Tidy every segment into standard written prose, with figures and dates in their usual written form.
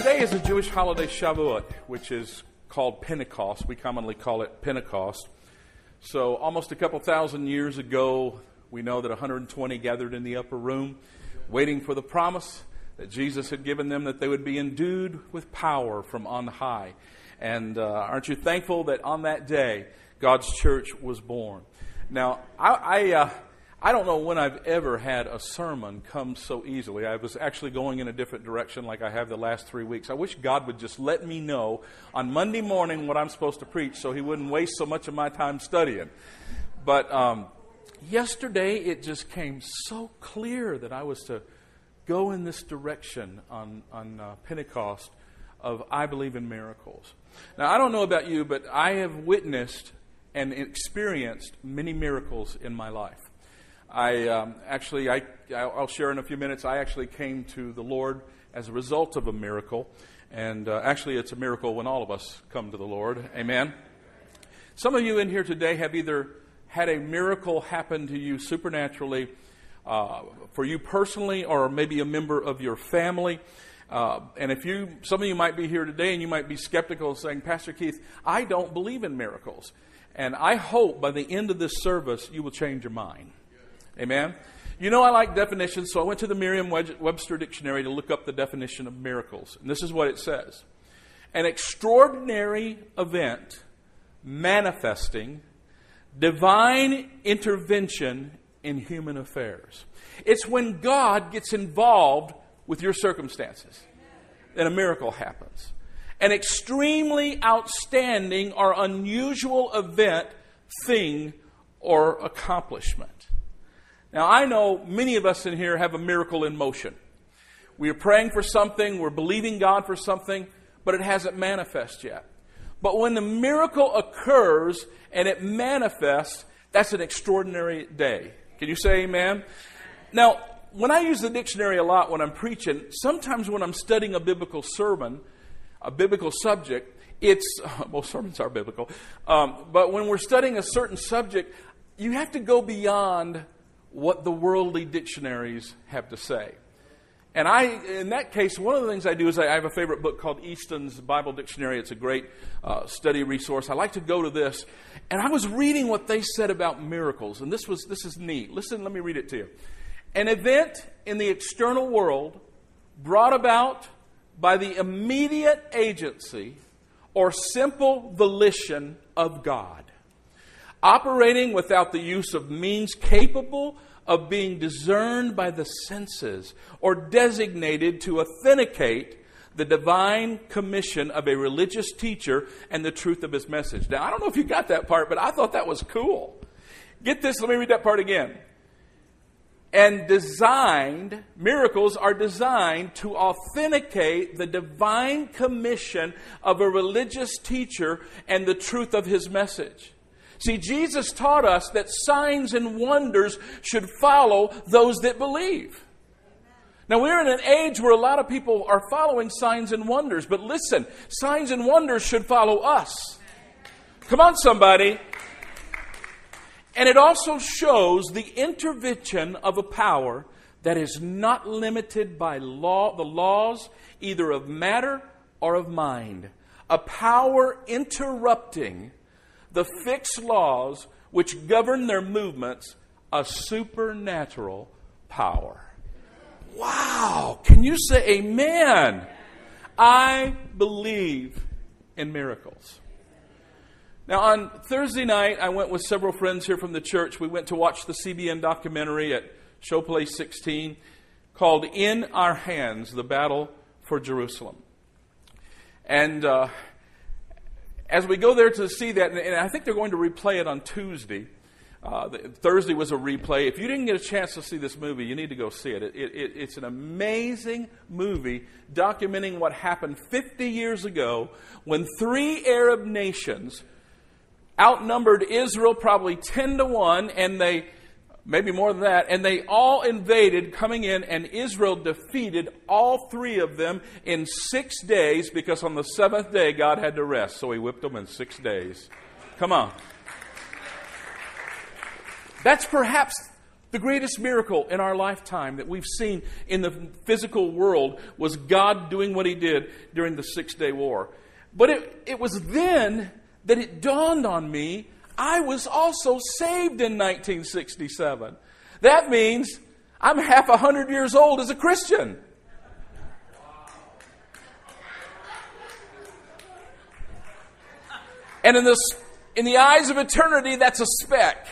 Today is a Jewish holiday, Shavuot, which is called Pentecost. We commonly call it Pentecost. So almost a couple thousand years ago, we know that 120 gathered in the upper room, waiting for the promise that Jesus had given them that they would be endued with power from on high. And aren't you thankful that on that day, God's church was born? Now, I don't know when I've ever had a sermon come so easily. I was actually going in a different direction like I have the last 3 weeks. I wish God would just let me know on Monday morning what I'm supposed to preach so He wouldn't waste so much of my time studying. But yesterday it just came so clear that I was to go in this direction on Pentecost of I believe in miracles. Now, I don't know about you, but I have witnessed and experienced many miracles in my life. I'll share in a few minutes. I actually came to the Lord as a result of a miracle. And actually, it's a miracle when all of us come to the Lord. Amen. Some of you in here today have either had a miracle happen to you supernaturally for you personally or maybe a member of your family. And some of you might be here today and you might be skeptical saying, Pastor Keith, I don't believe in miracles. And I hope by the end of this service you will change your mind. Amen? You know I like definitions, so I went to the Merriam-Webster Dictionary to look up the definition of miracles. And this is what it says. An extraordinary event manifesting divine intervention in human affairs. It's when God gets involved with your circumstances that a miracle happens. An extremely outstanding or unusual event, thing, or accomplishment. Now, I know many of us in here have a miracle in motion. We are praying for something, we're believing God for something, but it hasn't manifested yet. But when the miracle occurs and it manifests, that's an extraordinary day. Can you say amen? Now, when I use the dictionary a lot when I'm preaching, sometimes when I'm studying a biblical sermon, a biblical subject, most sermons are biblical, but when we're studying a certain subject, you have to go beyond what the worldly dictionaries have to say. And in that case, one of the things I do is I have a favorite book called Easton's Bible Dictionary. It's a great study resource. I like to go to this. And I was reading what they said about miracles. And this is neat. Listen, let me read it to you. An event in the external world brought about by the immediate agency or simple volition of God, operating without the use of means capable of being discerned by the senses or designated to authenticate the divine commission of a religious teacher and the truth of his message. Now, I don't know if you got that part, but I thought that was cool. Get this, let me read that part again. And miracles are designed to authenticate the divine commission of a religious teacher and the truth of his message. See, Jesus taught us that signs and wonders should follow those that believe. Now, we're in an age where a lot of people are following signs and wonders. But listen, signs and wonders should follow us. Come on, somebody. And it also shows the intervention of a power that is not limited by the laws either of matter or of mind. A power interrupting the fixed laws which govern their movements, a supernatural power. Wow! Can you say amen? I believe in miracles. Now, on Thursday night, I went with several friends here from the church. We went to watch the CBN documentary at Showplace 16 called In Our Hands, The Battle for Jerusalem. And as we go there to see that, and I think they're going to replay it on Tuesday. Thursday was a replay. If you didn't get a chance to see this movie, you need to go see it. It's an amazing movie documenting what happened 50 years ago when 3 Arab nations outnumbered Israel probably 10-1, and they, maybe more than that, and they all invaded coming in, and Israel defeated all 3 of them in 6 days because on the 7th day God had to rest. So He whipped them in 6 days. Come on. That's perhaps The greatest miracle in our lifetime that we've seen in the physical world was God doing what He did during the 6-Day War. But it was then that it dawned on me, I was also saved in 1967. That means I'm half 100 years old as a Christian. And in the eyes of eternity, that's a speck.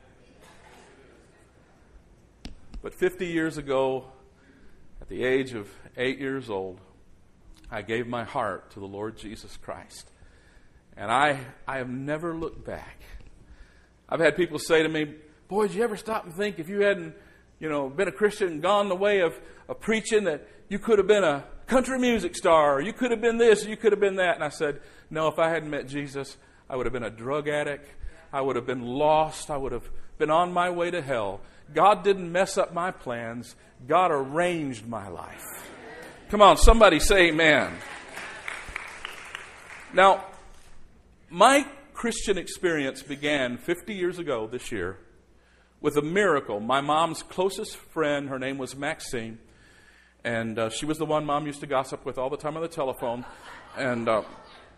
But 50 years ago, at the age of 8 years old, I gave my heart to the Lord Jesus Christ. And I have never looked back. I've had people say to me, boy, did you ever stop and think if you hadn't, been a Christian and gone the way of preaching that you could have been a country music star, or you could have been this, or you could have been that? And I said, no, if I hadn't met Jesus, I would have been a drug addict. I would have been lost. I would have been on my way to hell. God didn't mess up my plans. God arranged my life. Come on, somebody say amen. Now, my Christian experience began 50 years ago this year with a miracle. My mom's closest friend, her name was Maxine, and she was the one Mom used to gossip with all the time on the telephone. And I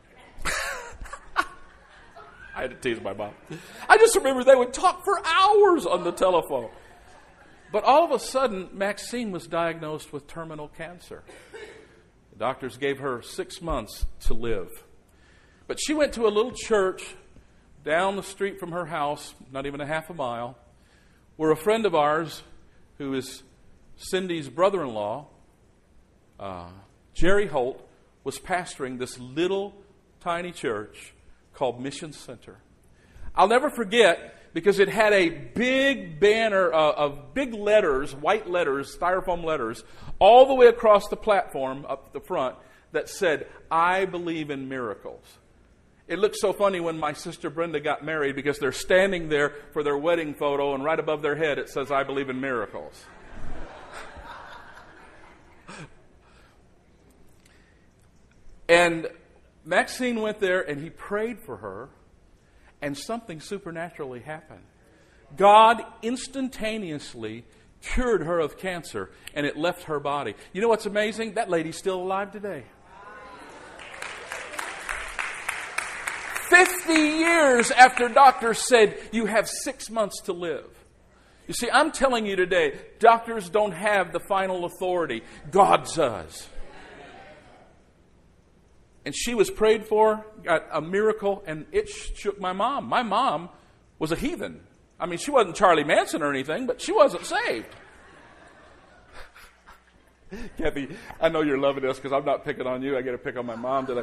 had to tease my mom. I just remember they would talk for hours on the telephone. But all of a sudden, Maxine was diagnosed with terminal cancer. The doctors gave her 6 months to live. But she went to a little church down the street from her house, not even a half a mile, where a friend of ours, who is Cindy's brother-in-law, Jerry Holt, was pastoring this little tiny church called Mission Center. I'll never forget, because it had a big banner of big letters, white letters, styrofoam letters, all the way across the platform up the front that said, I believe in miracles. It looked so funny when my sister Brenda got married because they're standing there for their wedding photo and right above their head it says, I believe in miracles. And Maxine went there and he prayed for her, and something supernaturally happened. God instantaneously cured her of cancer, and it left her body. You know what's amazing? That lady's still alive today. 50 years after doctors said you have 6 months to live. You see, I'm telling you today, doctors don't have the final authority. God does. And she was prayed for, got a miracle, and it shook my mom. My mom was a heathen. I mean, she wasn't Charlie Manson or anything, but she wasn't saved. Kathy, I know you're loving this because I'm not picking on you. I get to pick on my mom today.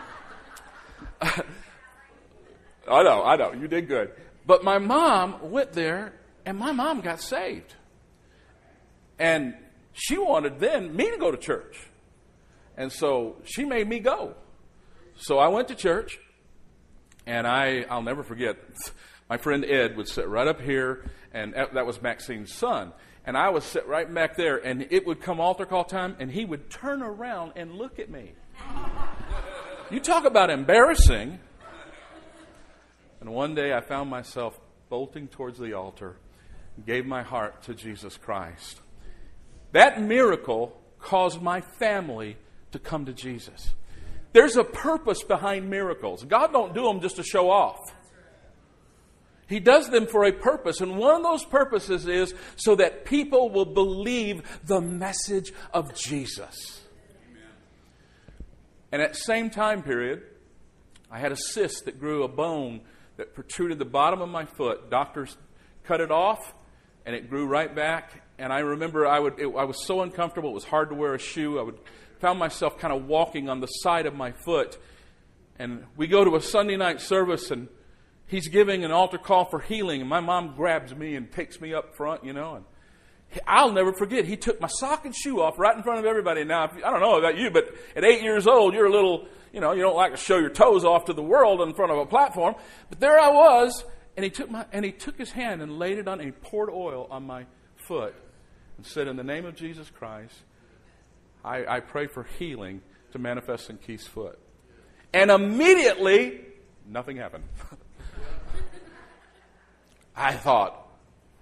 I know. You did good. But my mom went there, and my mom got saved. And she wanted then me to go to church. And so she made me go. So I went to church, and I'll never forget, my friend Ed would sit right up here, and that was Maxine's son. And I would sit right back there, and it would come altar call time, and he would turn around and look at me. You talk about embarrassing. And one day I found myself bolting towards the altar and gave my heart to Jesus Christ. That miracle caused my family to come to Jesus. There's a purpose behind miracles. God don't do them just to show off. He does them for a purpose. And one of those purposes is so that people will believe the message of Jesus. Amen. And at the same time period, I had a cyst that grew a bone that protruded the bottom of my foot. Doctors cut it off, and it grew right back. And I remember I was so uncomfortable. It was hard to wear a shoe. I found myself kind of walking on the side of my foot. And we go to a Sunday night service, and he's giving an altar call for healing. And my mom grabs me and takes me up front, And I'll never forget, he took my sock and shoe off right in front of everybody. Now, I don't know about you, but at 8 years old, you're a little, you don't like to show your toes off to the world in front of a platform. But there I was, and he took his hand and laid it on, and he poured oil on my foot and said, in the name of Jesus Christ, I pray for healing to manifest in Keith's foot. And immediately, nothing happened. I thought,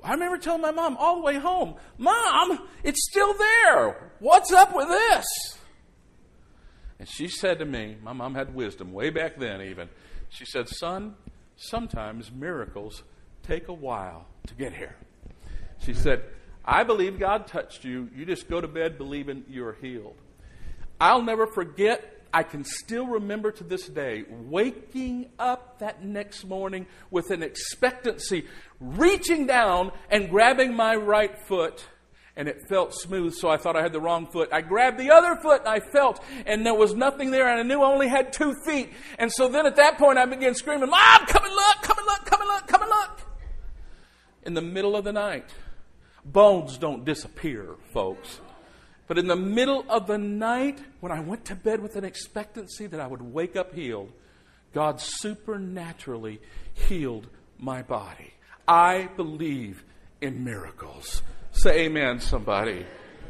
I remember telling my mom all the way home, Mom, it's still there. What's up with this? And she said to me, my mom had wisdom way back then even. She said, son, sometimes miracles take a while to get here. She said, I believe God touched you. You just go to bed believing you're healed. I'll never forget, I can still remember to this day, waking up that next morning with an expectancy, reaching down and grabbing my right foot, and it felt smooth, so I thought I had the wrong foot. I grabbed the other foot, and I felt, and there was nothing there, and I knew I only had 2 feet. And so then at that point, I began screaming, Mom, come and look, come and look, come and look, come and look. In the middle of the night. Bones don't disappear, folks. But in the middle of the night, when I went to bed with an expectancy that I would wake up healed, God supernaturally healed my body. I believe in miracles. Say amen, somebody.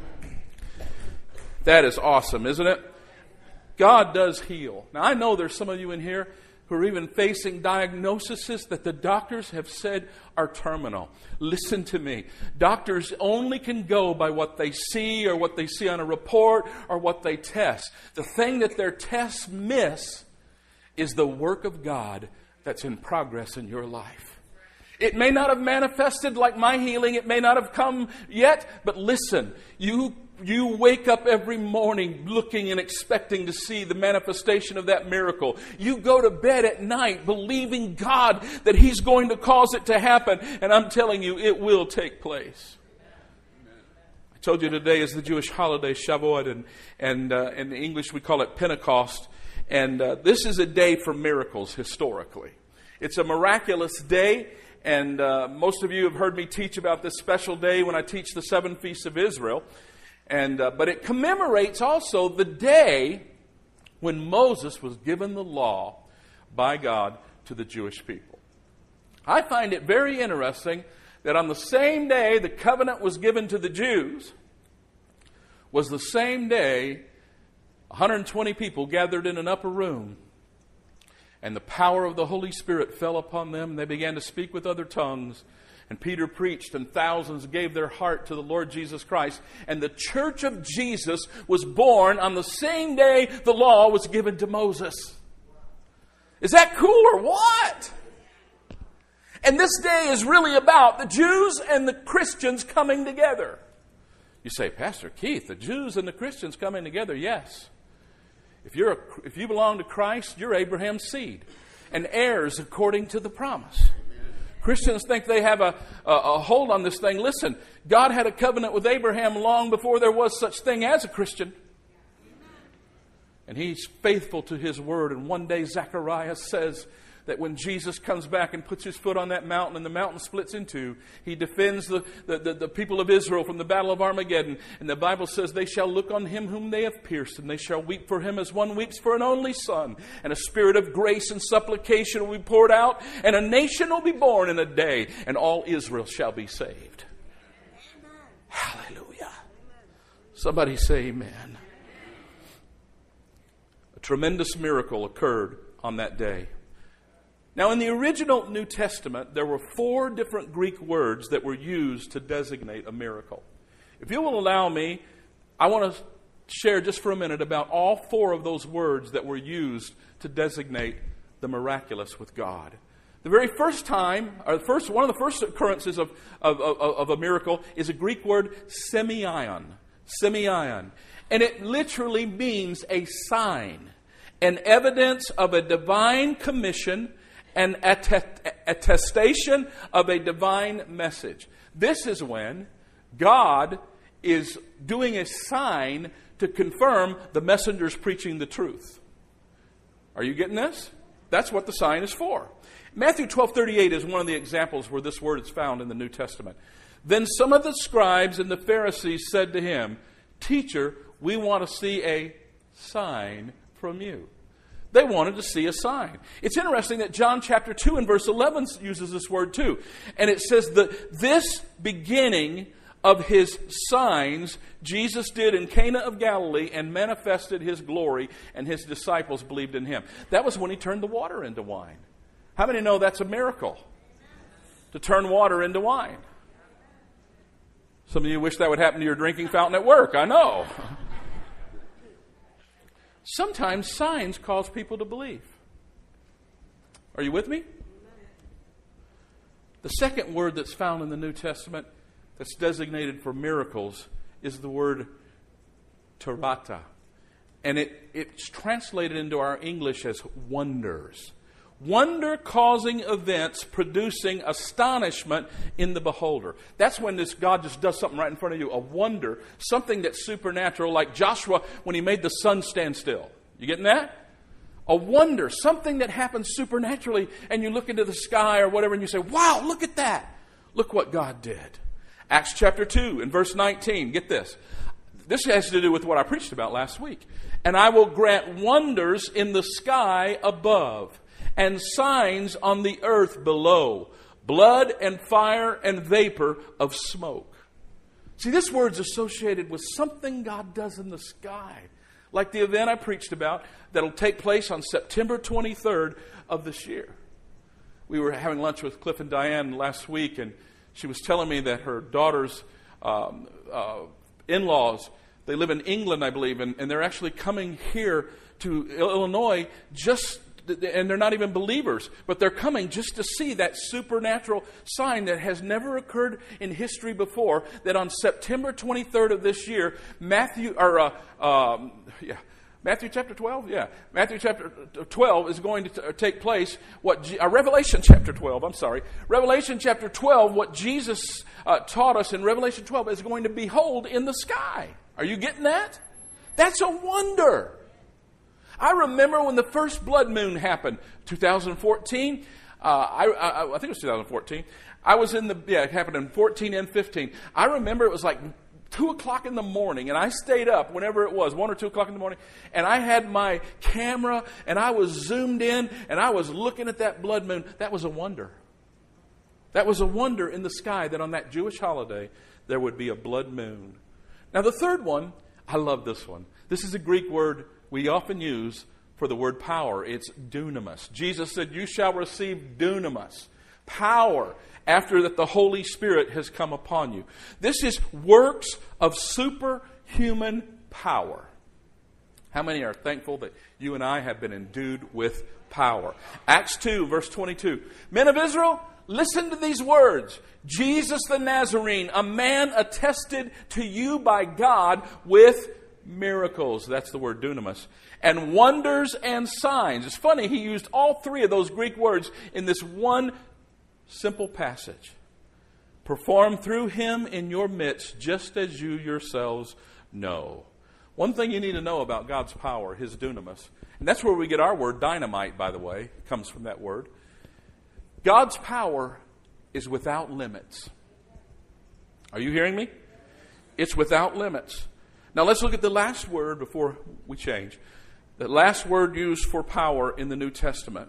That is awesome, isn't it? God does heal. Now, I know there's some of you in here who are even facing diagnoses that the doctors have said are terminal. Listen to me. Doctors only can go by what they see or what they see on a report or what they test. The thing that their tests miss is the work of God that's in progress in your life. It may not have manifested like my healing. It may not have come yet. But listen, you wake up every morning looking and expecting to see the manifestation of that miracle. You go to bed at night believing God that He's going to cause it to happen. And I'm telling you, it will take place. I told you today is the Jewish holiday Shavuot, and in English we call it Pentecost. And this is a day for miracles historically. It's a miraculous day. And most of you have heard me teach about this special day when I teach the 7 Feasts of Israel. But it commemorates also the day when Moses was given the law by God to the Jewish people. I find it very interesting that on the same day the covenant was given to the Jews was the same day 120 people gathered in an upper room. And the power of the Holy Spirit fell upon them. And they began to speak with other tongues. And Peter preached, and thousands gave their heart to the Lord Jesus Christ. And the church of Jesus was born on the same day the law was given to Moses. Is that cool or what? And this day is really about the Jews and the Christians coming together. You say, Pastor Keith, the Jews and the Christians coming together? Yes. If you belong to Christ, you're Abraham's seed and heirs according to the promise. Christians think they have a hold on this thing. Listen, God had a covenant with Abraham long before there was such thing as a Christian. And He's faithful to His word. And one day Zechariah says that when Jesus comes back and puts His foot on that mountain and the mountain splits in two, He defends the people of Israel from the battle of Armageddon. And the Bible says they shall look on Him whom they have pierced, and they shall weep for Him as one weeps for an only son. And a spirit of grace and supplication will be poured out, and a nation will be born in a day, and all Israel shall be saved. Amen. Hallelujah. Somebody say amen. A tremendous miracle occurred on that day. Now, in the original New Testament, there were 4 different Greek words that were used to designate a miracle. If you will allow me, I want to share just for a minute about all 4 of those words that were used to designate the miraculous with God. The very first time, or one of the first occurrences of a miracle is a Greek word, semeion. Semeion. And it literally means a sign, an evidence of a divine commission, an attestation of a divine message. This is when God is doing a sign to confirm the messenger's preaching the truth. Are you getting this? That's what the sign is for. Matthew 12:38 is one of the examples where this word is found in the New Testament. Then some of the scribes and the Pharisees said to Him, Teacher, we want to see a sign from you. They wanted to see a sign. It's interesting that John chapter 2 and verse 11 uses this word too. And it says that this beginning of His signs Jesus did in Cana of Galilee and manifested His glory, and His disciples believed in Him. That was when He turned the water into wine. How many know that's a miracle? To turn water into wine. Some of you wish that would happen to your drinking fountain at work. I know. Sometimes signs cause people to believe. Are you with me? The second word that's found in the New Testament that's designated for miracles is the word terata. And it's translated into our English as wonders. Wonder-causing events producing astonishment in the beholder. That's when God just does something right in front of you, a wonder, something that's supernatural, like Joshua when he made the sun stand still. You getting that? A wonder, something that happens supernaturally, and you look into the sky or whatever and you say, wow, look at that. Look what God did. Acts chapter 2 and verse 19, get this. This has to do with what I preached about last week. And I will grant wonders in the sky above and signs on the earth below, blood and fire and vapor of smoke. See, this word's associated with something God does in the sky. Like the event I preached about that'll take place on September 23rd of this year. We were having lunch with Cliff and Diane last week, and she was telling me that her daughter's in-laws, they live in England, I believe, and they're actually coming here to Illinois and they're not even believers, but they're coming just to see that supernatural sign that has never occurred in history before, that on September 23rd of this year, Matthew chapter 12? Yeah. Matthew chapter 12 is going to take place. Revelation chapter 12, I'm sorry. Revelation chapter 12, what Jesus taught us in Revelation 12 is going to behold in the sky. Are you getting that? That's a wonder. I remember when the first blood moon happened, 2014. I think it was 2014. It happened in 14 and 15. I remember it was like 2 o'clock in the morning, and I stayed up whenever it was, 1 or 2 o'clock in the morning, and I had my camera, and I was zoomed in, and I was looking at that blood moon. That was a wonder. That was a wonder in the sky that on that Jewish holiday, there would be a blood moon. Now, the third one, I love this one. This is a Greek word we often use for the word power. It's dunamis. Jesus said, you shall receive dunamis, power, after that the Holy Spirit has come upon you. This is works of superhuman power. How many are thankful that you and I have been endued with power? Acts 2, verse 22. Men of Israel, listen to these words. Jesus the Nazarene, a man attested to you by God with miracles. That's the word dunamis. And wonders and signs. It's funny, he used all three of those Greek words in this one simple passage. Performed through him in your midst, just as you yourselves know. One thing you need to know about God's power, his dunamis, and that's where we get our word dynamite, by the way, comes from that word. God's power is without limits. Are you hearing me? It's without limits. Now let's look at the last word before we change. The last word used for power in the New Testament.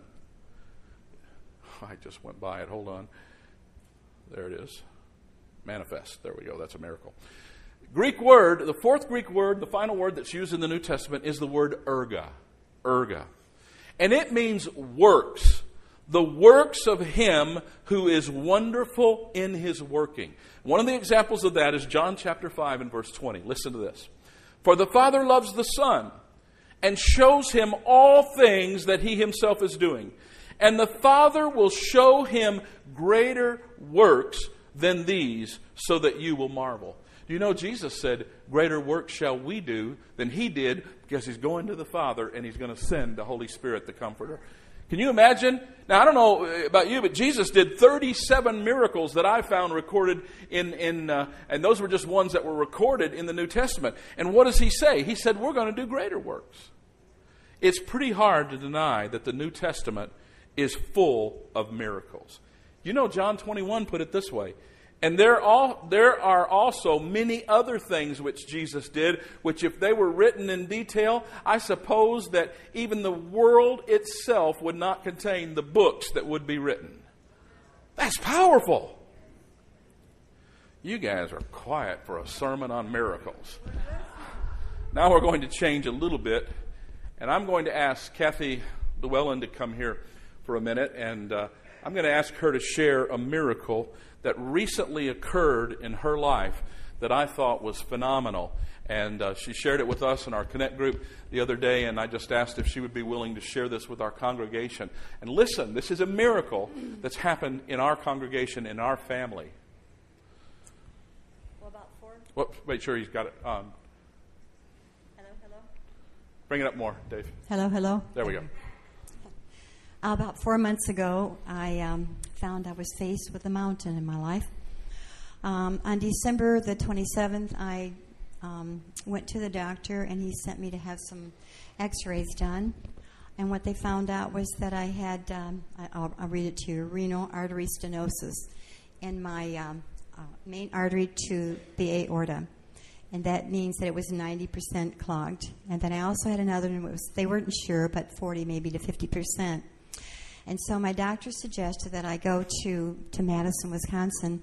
I just went by it. Hold on. There it is. Manifest. There we go. That's a miracle. Greek word, the fourth Greek word, the final word that's used in the New Testament is the word erga. Erga. And it means works. The works of him who is wonderful in his working. One of the examples of that is John chapter 5 and verse 20. Listen to this. For the Father loves the Son and shows him all things that he himself is doing. And the Father will show him greater works than these, so that you will marvel. Do you know Jesus said, greater works shall we do than he did, because he's going to the Father and he's going to send the Holy Spirit, the Comforter. Can you imagine? Now, I don't know about you, but Jesus did 37 miracles that I found recorded and those were just ones that were recorded in the New Testament. And what does he say? He said, we're going to do greater works. It's pretty hard to deny that the New Testament is full of miracles. You know, John 21 put it this way. And there are also many other things which Jesus did, which if they were written in detail, I suppose that even the world itself would not contain the books that would be written. That's powerful. You guys are quiet for a sermon on miracles. Now we're going to change a little bit, and I'm going to ask Kathy Llewellyn to come here for a minute, and I'm going to ask her to share a miracle that recently occurred in her life that I thought was phenomenal. And she shared it with us in our Connect group the other day, and I just asked if she would be willing to share this with our congregation. And listen, this is a miracle that's happened in our congregation, in our family. Well, about 4. Well, wait, sure, he's got it on. Hello. Bring it up more, Dave. Hello. There we go. About 4 months ago, I found I was faced with a mountain in my life. On December the 27th, I went to the doctor, and he sent me to have some x-rays done. And what they found out was that I had, I'll read it to you, renal artery stenosis in my main artery to the aorta. And that means that it was 90% clogged. And then I also had another one, they weren't sure, but 40 maybe to 50%. And so my doctor suggested that I go to Madison, Wisconsin.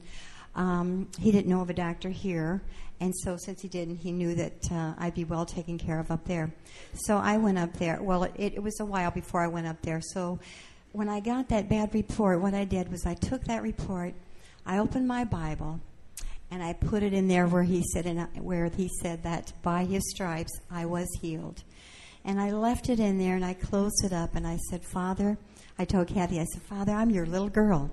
He didn't know of a doctor here, and so since he didn't, he knew that I'd be well taken care of up there. So I went up there. Well, it was a while before I went up there. So when I got that bad report, what I did was I took that report, I opened my Bible, and I put it in there where he said that by his stripes I was healed. And I left it in there, and I closed it up, and I said, Father, I told Kathy, I said, Father, I'm your little girl,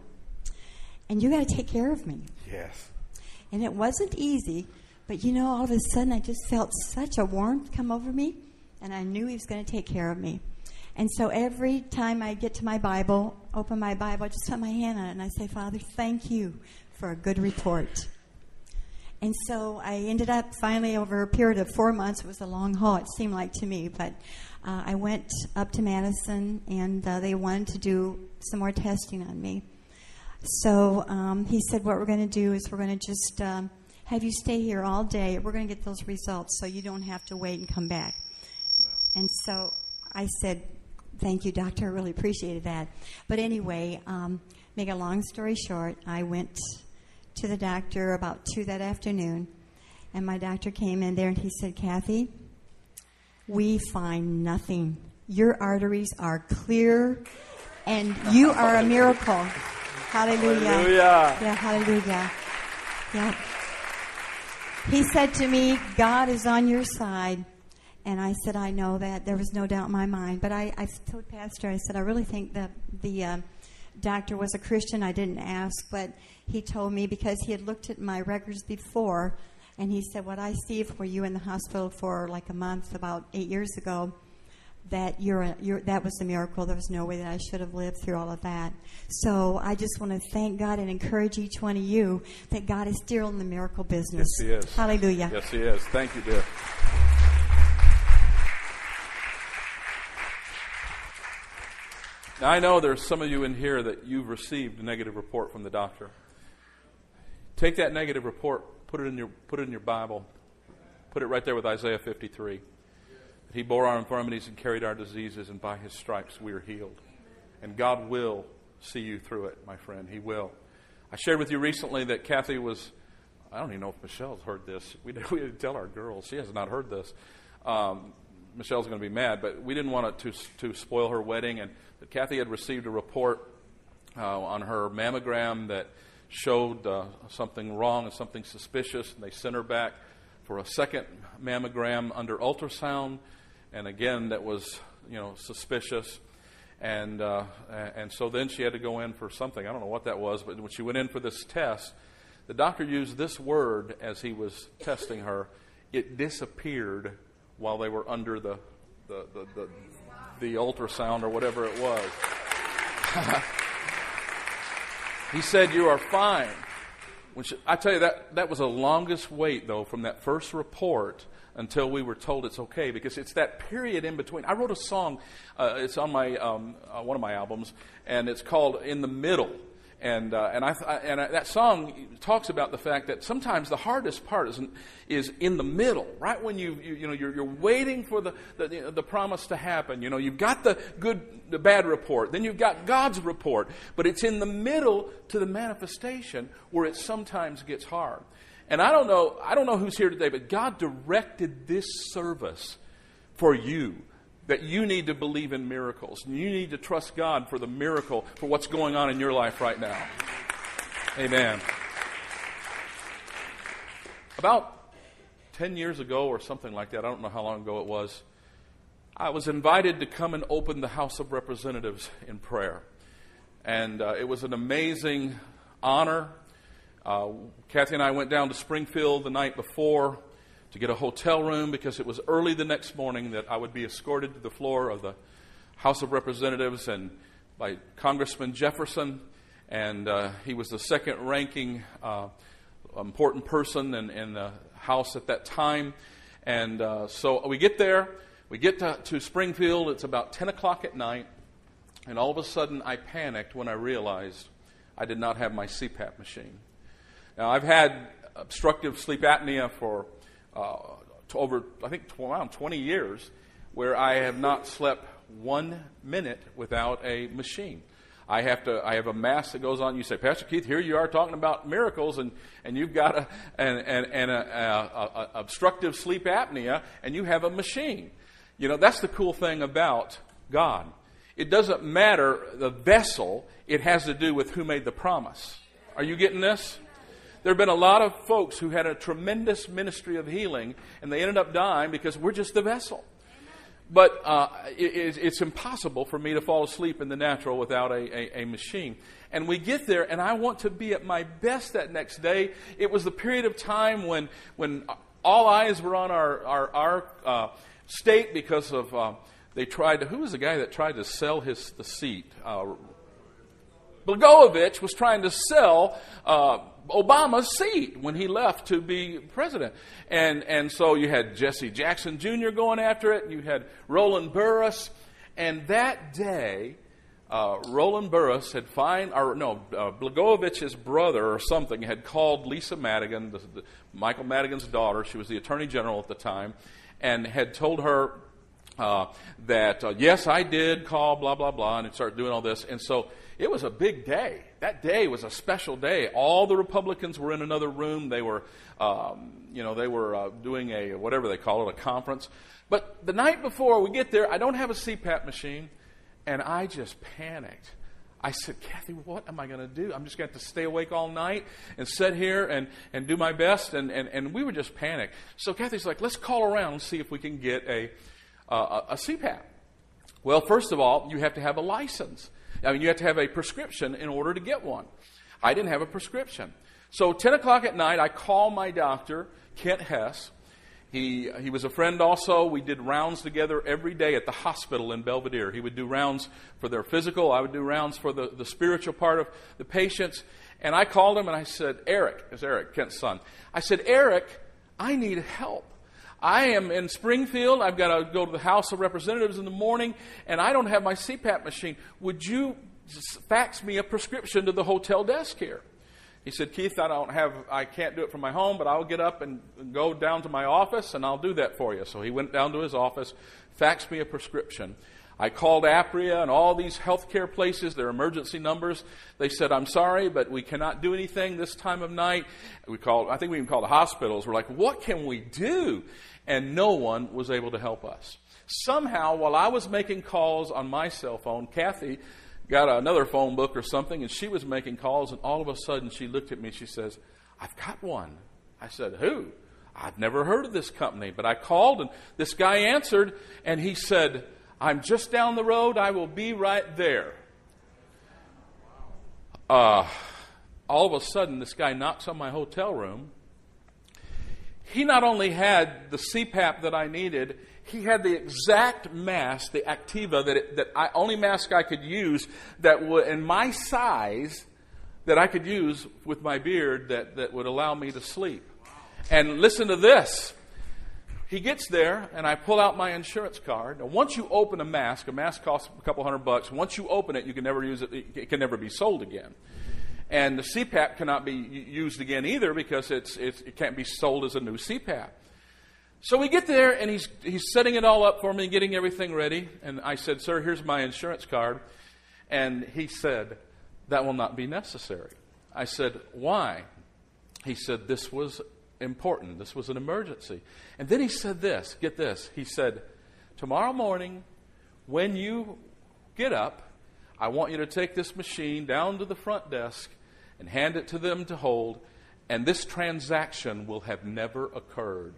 and you got to take care of me. Yes. And it wasn't easy, but all of a sudden I just felt such a warmth come over me, and I knew he was going to take care of me. And so every time I get to my Bible, open my Bible, I just put my hand on it, and I say, Father, thank you for a good report. And so I ended up finally, over a period of 4 months, it was a long haul, it seemed like to me, but I went up to Madison, and they wanted to do some more testing on me. So he said, what we're going to do is we're going to just have you stay here all day. We're going to get those results so you don't have to wait and come back. And so I said, thank you, doctor. I really appreciated that. But anyway, make a long story short, I went to the doctor about 2 that afternoon, and my doctor came in there, and he said, Kathy, we find nothing. Your arteries are clear, and you are a miracle. Hallelujah. Hallelujah. Yeah, hallelujah. Yeah. He said to me, God is on your side. And I said, I know that. There was no doubt in my mind. But I told Pastor, I said, I really think that the doctor was a Christian. I didn't ask, but he told me because he had looked at my records before, and he said, what I see for you in the hospital for like a month about 8 years ago, that that was a miracle. There was no way that I should have lived through all of that. So I just want to thank God and encourage each one of you that God is still in the miracle business. Yes, He is. Hallelujah. Yes, He is. Thank you, dear. Now, I know there's some of you in here that you've received a negative report from the doctor. Take that negative report, put it in your Bible, put it right there with Isaiah 53. He bore our infirmities and carried our diseases, and by His stripes we are healed. And God will see you through it, my friend. He will. I shared with you recently that Kathy was, I don't even know if Michelle's heard this. We didn't tell our girls. She has not heard this. Michelle's going to be mad, but we didn't want it to spoil her wedding. And that Kathy had received a report on her mammogram that showed something wrong and something suspicious, and they sent her back for a second mammogram under ultrasound. And again, that was, suspicious. And so then she had to go in for something. I don't know what that was, but when she went in for this test, the doctor used this word as he was testing her. It disappeared while they were under the ultrasound or whatever it was. He said, you are fine. I tell you, that was the longest wait, though, from that first report until we were told it's okay, because it's that period in between. I wrote a song, it's on my one of my albums, and it's called "In the Middle." And that song talks about the fact that sometimes the hardest part is in the middle, right when you're waiting for the promise to happen. You've got the bad report, then you've got God's report, but it's in the middle to the manifestation where it sometimes gets hard. And I don't know who's here today, but God directed this service for you. That you need to believe in miracles. And you need to trust God for the miracle, for what's going on in your life right now. Amen. About 10 years ago or something like that, I don't know how long ago it was, I was invited to come and open the House of Representatives in prayer. And it was an amazing honor. Kathy and I went down to Springfield the night before to get a hotel room because it was early the next morning that I would be escorted to the floor of the House of Representatives and by Congressman Jefferson. And he was the second-ranking important person in the House at that time. And so we get there. We get to Springfield. It's about 10 o'clock at night. And all of a sudden, I panicked when I realized I did not have my CPAP machine. Now, I've had obstructive sleep apnea for over, I think, around 20 years, where I have not slept 1 minute without a machine. I have a mask that goes on. You say, Pastor Keith, here you are talking about miracles, and you've got an obstructive sleep apnea, and you have a machine. You know, that's the cool thing about God. It doesn't matter the vessel. It has to do with who made the promise. Are you getting this? There have been a lot of folks who had a tremendous ministry of healing, and they ended up dying because we're just the vessel. But it's impossible for me to fall asleep in the natural without a machine. And we get there, and I want to be at my best that next day. It was the period of time when all eyes were on our state because of they tried to. Who was the guy that tried to sell the seat? Blagojevich was trying to sell Obama's seat when he left to be president. And so you had Jesse Jackson Jr. going after it. You had Roland Burris. And that day, Roland Burris had Blagojevich's brother or something had called Lisa Madigan, Michael Madigan's daughter. She was the attorney general at the time, and had told her that, yes, I did call, blah, blah, blah, and it started doing all this. And so it was a big day. That day was a special day. All the Republicans were in another room. They were, doing a, whatever they call it, a conference. But the night before we get there, I don't have a CPAP machine, and I just panicked. I said, Kathy, what am I going to do? I'm just going to have to stay awake all night and sit here and do my best. And we were just panicked. So Kathy's like, let's call around and see if we can get a CPAP. Well, first of all, you have to have a license. I mean, you have to have a prescription in order to get one. I didn't have a prescription. So 10 o'clock at night, I call my doctor, Kent Hess. He was a friend also. We did rounds together every day at the hospital in Belvedere. He would do rounds for their physical. I would do rounds for the spiritual part of the patients. And I called him and I said, Eric, Kent's son. I said, Eric, I need help. I am in Springfield. I've got to go to the House of Representatives in the morning, and I don't have my CPAP machine. Would you fax me a prescription to the hotel desk here? He said, Keith, I can't do it from my home, but I'll get up and go down to my office, and I'll do that for you. So he went down to his office, faxed me a prescription. I called Apria and all these healthcare places, their emergency numbers. They said, I'm sorry, but we cannot do anything this time of night. I think we even called the hospitals. We're like, what can we do? And no one was able to help us. Somehow, while I was making calls on my cell phone, Kathy got another phone book or something, and she was making calls, and all of a sudden she looked at me. She says, I've got one. I said, who? I've never heard of this company. But I called, and this guy answered, and he said, I'm just down the road. I will be right there. All of a sudden, this guy knocks on my hotel room. He not only had the CPAP that I needed, he had the exact mask, the Activa, only mask I could use that would, in my size, that I could use with my beard that would allow me to sleep. And listen to this. He gets there, and I pull out my insurance card. Now, once you open a mask costs a couple $100. Once you open it, you can never use it. It can never be sold again. And the CPAP cannot be used again either because it can't be sold as a new CPAP. So we get there, and he's setting it all up for me, getting everything ready. And I said, sir, here's my insurance card. And he said, that will not be necessary. I said, why? He said, this was important. This was an emergency. And then he said this, get this. He said, tomorrow morning, when you get up, I want you to take this machine down to the front desk and hand it to them to hold. and this transaction will have never occurred.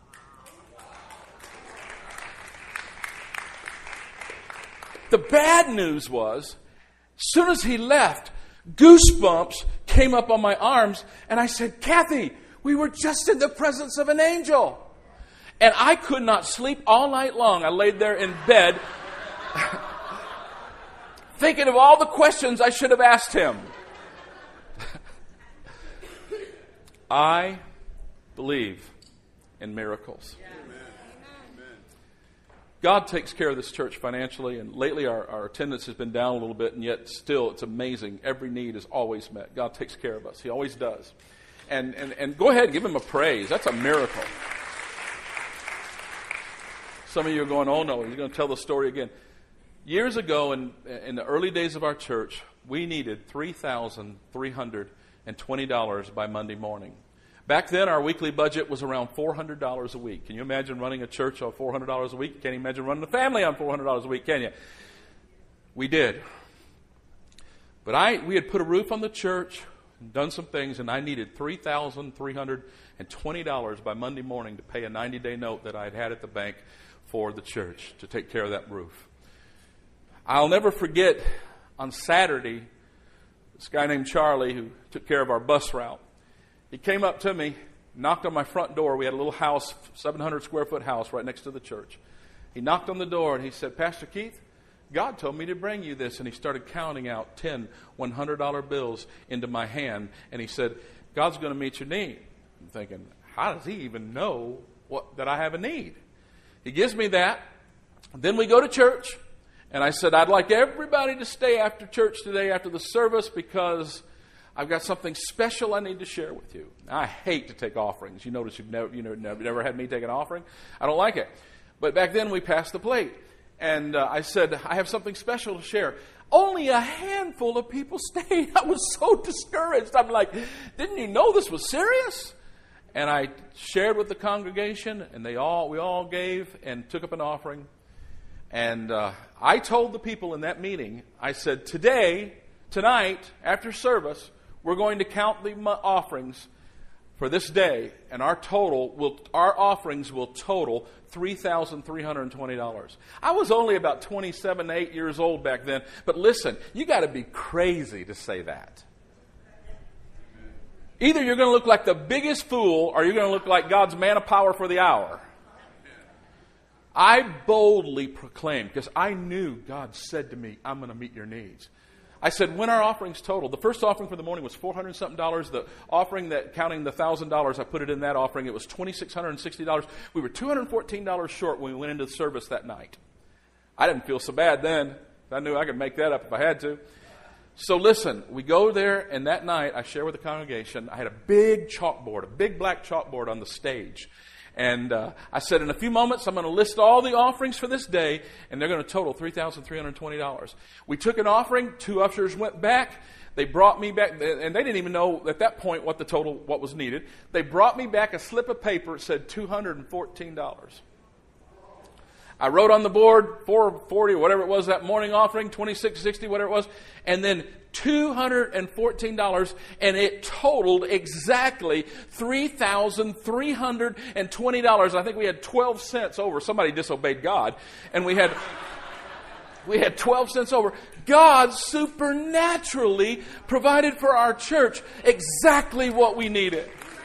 The bad news was, as soon as he left, goosebumps came up on my arms, and I said, Kathy, we were just in the presence of an angel. And I could not sleep all night long. I laid there in bed thinking of all the questions I should have asked him. I believe in miracles. God takes care of this church financially, and lately our attendance has been down a little bit, and yet still it's amazing. Every need is always met. God takes care of us. He always does. And go ahead and give him a praise. That's a miracle. Some of you are going, oh no, he's going to tell the story again. Years ago, in the early days of our church, we needed $3,320 by Monday morning. Back then, our weekly budget was around $400 a week. Can you imagine running a church on $400 a week? You can't imagine running a family on $400 a week, can you? We did. But we had put a roof on the church, done some things, and I needed $3,320 by Monday morning to pay a 90-day note that I had at the bank for the church to take care of that roof. I'll never forget, on Saturday, this guy named Charlie, who took care of our bus route, he came up to me, knocked on my front door. We had a little house, 700-square-foot house right next to the church. He knocked on the door and he said, Pastor Keith, God told me to bring you this. And he started counting out 10 $100 bills into my hand. And he said, God's going to meet your need. I'm thinking, how does he even know that I have a need? He gives me that. Then we go to church. And I said, I'd like everybody to stay after church today after the service because I've got something special I need to share with you. Now, I hate to take offerings. You notice you've never had me take an offering. I don't like it. But back then we passed the plate. And I said, I have something special to share. Only a handful of people stayed. I was so discouraged. I'm like, didn't you know this was serious? And I shared with the congregation, and we all gave and took up an offering. And I told the people in that meeting, I said, tonight, after service, we're going to count the offerings for this day, and our offerings will total $3,320. I was only about 27, 8 years old back then, but listen, you got to be crazy to say that. Either you're going to look like the biggest fool, or you're going to look like God's man of power for the hour. I boldly proclaimed, because I knew God said to me, I'm going to meet your needs. I said, when our offerings total, the first offering for the morning was $400-something. The offering that, counting the $1,000, I put it in that offering, it was $2,660. We were $214 short when we went into the service that night. I didn't feel so bad then. I knew I could make that up if I had to. So listen, we go there, and that night I share with the congregation. I had a big chalkboard, a big black chalkboard on the stage. And I said, in a few moments, I'm going to list all the offerings for this day, and they're going to total $3,320. We took an offering. 2 ushers went back. They brought me back, and they didn't even know at that point what was needed. They brought me back a slip of paper. It said $214. I wrote on the board $440 or whatever it was that morning offering, $26.60, whatever it was, and then $214, and it totaled exactly $3,320. I think we had 12 cents over. Somebody disobeyed God, and we had 12 cents over. God supernaturally provided for our church exactly what we needed.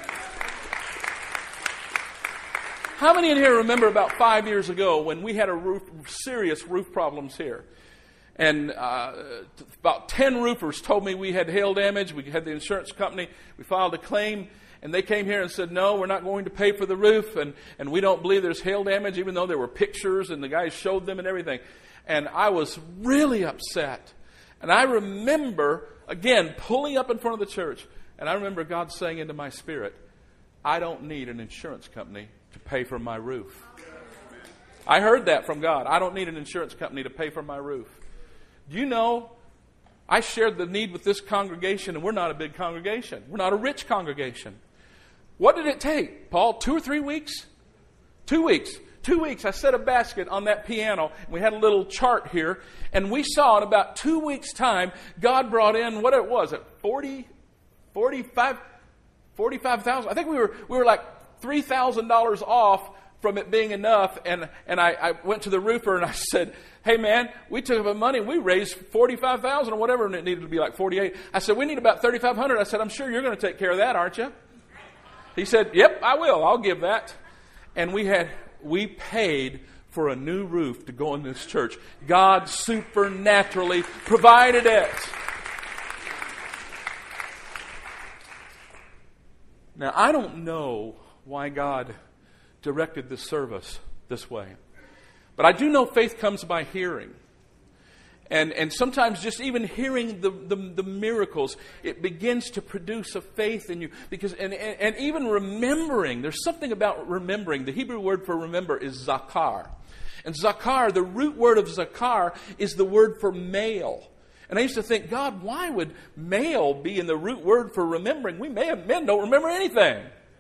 How many in here remember about 5 years ago when we had serious roof problems here? And about 10 roofers told me we had hail damage. We had the insurance company. We filed a claim, and they came here and said, no, we're not going to pay for the roof, and we don't believe there's hail damage, even though there were pictures, and the guys showed them and everything. And I was really upset. And I remember, again, pulling up in front of the church, and I remember God saying into my spirit, I don't need an insurance company to pay for my roof. I heard that from God. I don't need an insurance company to pay for my roof. Do you know, I shared the need with this congregation, and we're not a big congregation. We're not a rich congregation. What did it take, Paul? 2 or 3 weeks? 2 weeks. 2 weeks, I set a basket on that piano, and we had a little chart here, and we saw in about 2 weeks' time, God brought in, what it was, $45,000 $45,000. I think we were like $3,000 off from it being enough. And I went to the roofer and I said, hey man, we took the money and we raised $45,000 or whatever, and it needed to be like $48,000. I said, we need about $3,500. I said, I'm sure you're going to take care of that, aren't you? He said, yep, I will. I'll give that. And we paid for a new roof to go in this church. God supernaturally provided it. Now, I don't know why God directed this service this way, but I do know faith comes by hearing. And sometimes just even hearing the miracles, it begins to produce a faith in you. Because and even remembering, there's something about remembering. The Hebrew word for remember is zakar. And zakar, the root word of zakar, is the word for male. And I used to think, God, why would male be in the root word for remembering? Men don't remember anything.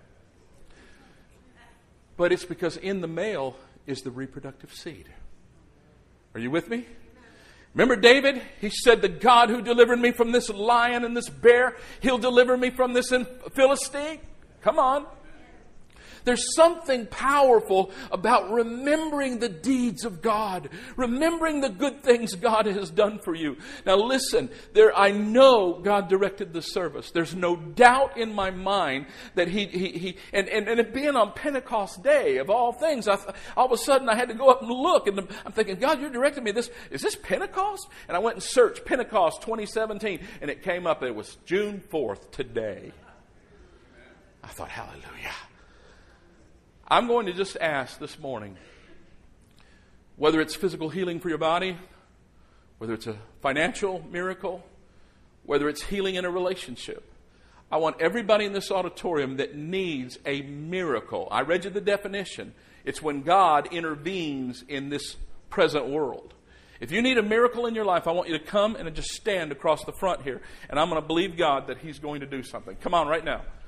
But it's because in the male is the reproductive seed. Are you with me? Remember David? He said, the God who delivered me from this lion and this bear, He'll deliver me from this Philistine. Come on. There's something powerful about remembering the deeds of God, remembering the good things God has done for you. Now listen, I know God directed the service. There's no doubt in my mind that He and it being on Pentecost Day of all things, all of a sudden I had to go up and look, and I'm thinking, God, you're directing me this. Is this Pentecost? And I went and searched Pentecost 2017, and it came up. It was June 4th today. I thought, hallelujah. I'm going to just ask this morning, whether it's physical healing for your body, whether it's a financial miracle, whether it's healing in a relationship. I want everybody in this auditorium that needs a miracle. I read you the definition. It's when God intervenes in this present world. If you need a miracle in your life, I want you to come and just stand across the front here. And I'm going to believe God that He's going to do something. Come on right now.